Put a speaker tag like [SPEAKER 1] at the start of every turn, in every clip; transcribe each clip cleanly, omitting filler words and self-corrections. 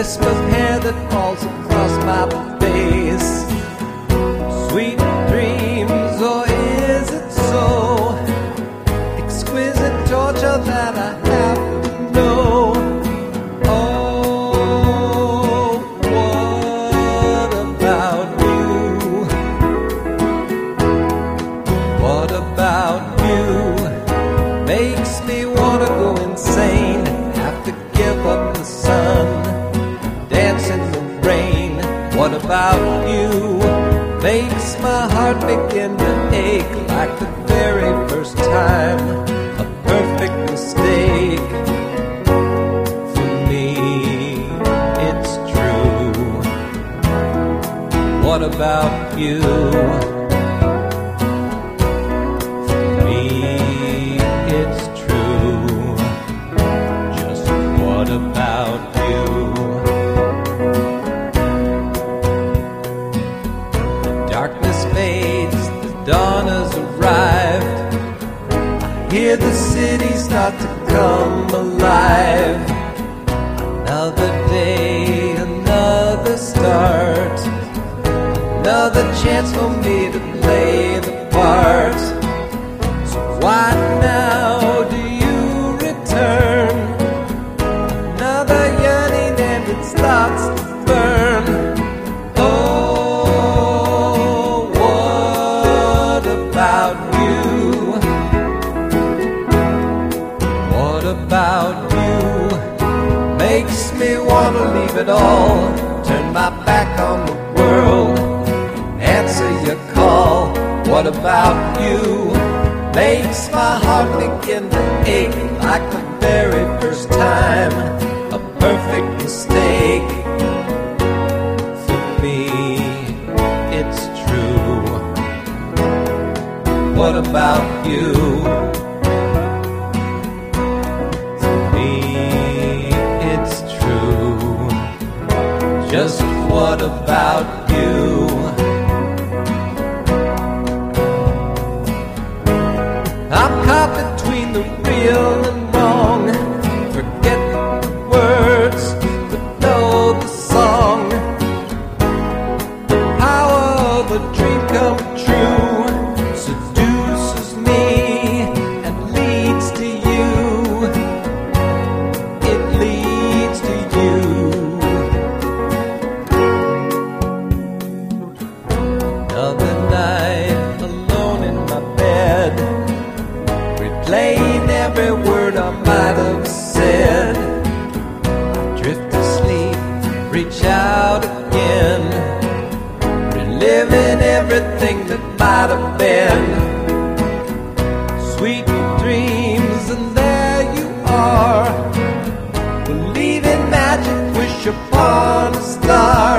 [SPEAKER 1] wisp of hair that falls across my face. Sweet dreams, or is it so? Exquisite torture that I have to know. Oh, what about you? What about you? Makes me wanna go insane. Have to give up the sun, dance in the rain. What about you? Makes my heart begin to ache like the very first time. A perfect mistake. For me, it's true. What about you? For me, it's true. Just what about you? Darkness fades, the dawn has arrived. I hear the city start to come alive. Another day, another start. Another chance for me to play the part. So why now do you return? Another yearning and it starts to burn. About you makes me want to leave it all, turn my back on the world, answer your call. What about you? Makes my heart begin to ache like the very first time. A perfect mistake. For me, it's true. What about you? Just what about you? I'm caught between the real and wrong. Forget the words, but know the song. The power of a dream come true seduces me and leads to you. It leads to you. Another night alone in my bed, replaying every word I might have said. I drift to sleep, reach out again, reliving everything that might have been. Sweet dreams, and there you are, believing magic, wish upon a star.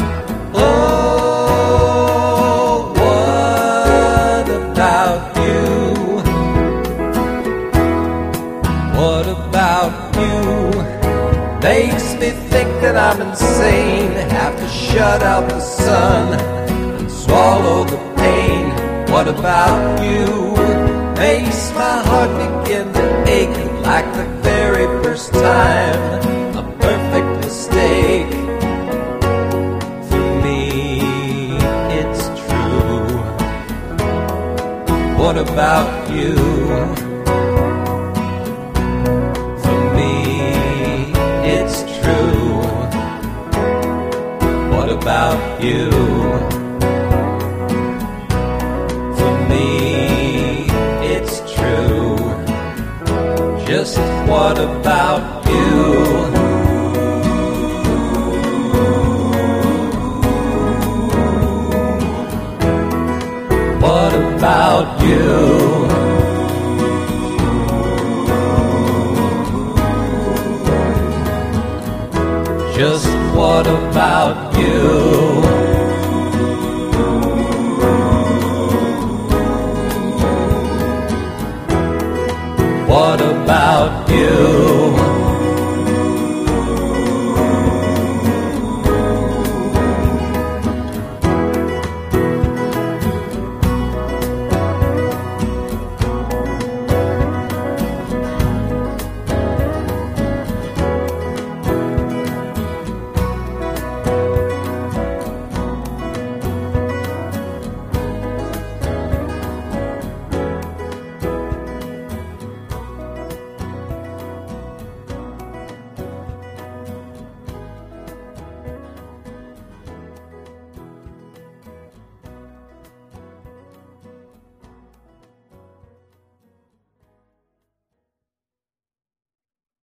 [SPEAKER 1] What about you? Makes me think that I'm insane. Have to shut out the sun and swallow the pain. What about you? Makes my heart begin to ache like the very first time. A perfect mistake. For me, it's true. What about you? It's true. What about you? For me, it's true. Just what about you? What about you? Just what about you? What about you?